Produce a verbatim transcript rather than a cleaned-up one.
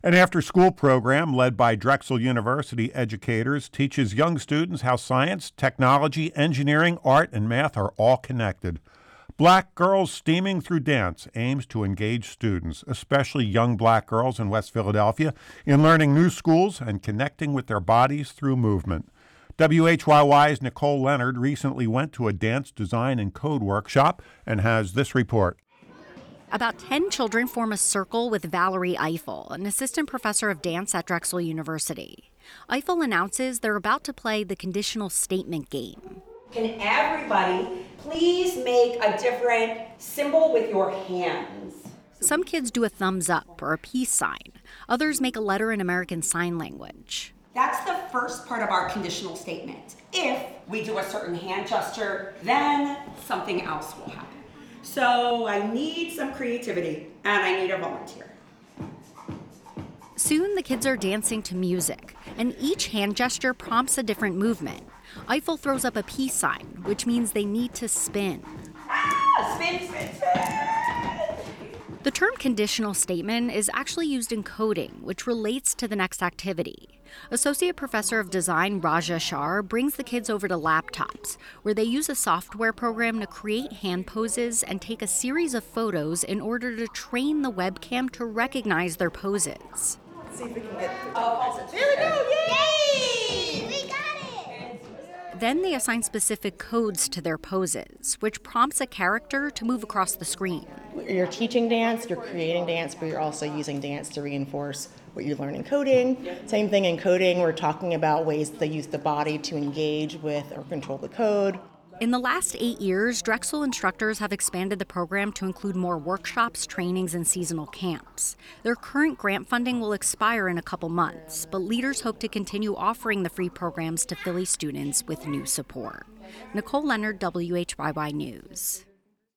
An after-school program led by Drexel University educators teaches young students how science, technology, engineering, art, and math are all connected. Black Girls Steaming Through Dance aims to engage students, especially young black girls in West Philadelphia, in learning new schools and connecting with their bodies through movement. W H Y Y's Nicole Leonard recently went to a dance design and code workshop and has this report. About ten children form a circle with Valerie Eiffel, an assistant professor of dance at Drexel University. Eiffel announces they're about to play the conditional statement game. Can everybody please make a different symbol with your hands? Some kids do a thumbs up or a peace sign. Others make a letter in American Sign Language. That's the first part of our conditional statement. If we do a certain hand gesture, then something else will happen. So I need some creativity, and I need a volunteer. Soon the kids are dancing to music, and each hand gesture prompts a different movement. Eiffel throws up a peace sign, which means they need to spin. Ah, spin, spin, spin! The term conditional statement is actually used in coding, which relates to the next activity. Associate Professor of Design Raja Shar brings the kids over to laptops, where they use a software program to create hand poses and take a series of photos in order to train the webcam to recognize their poses. Let's see if we can get the oh, There we go! Yay! We got it! Then they assign specific codes to their poses, which prompts a character to move across the screen. You're teaching dance, you're creating dance, but you're also using dance to reinforce what you learn in coding. Same thing in coding, we're talking about ways they use the body to engage with or control the code. In the last eight years, Drexel instructors have expanded the program to include more workshops, trainings, and seasonal camps. Their current grant funding will expire in a couple months, but leaders hope to continue offering the free programs to Philly students with new support. Nicole Leonard, W H Y Y News.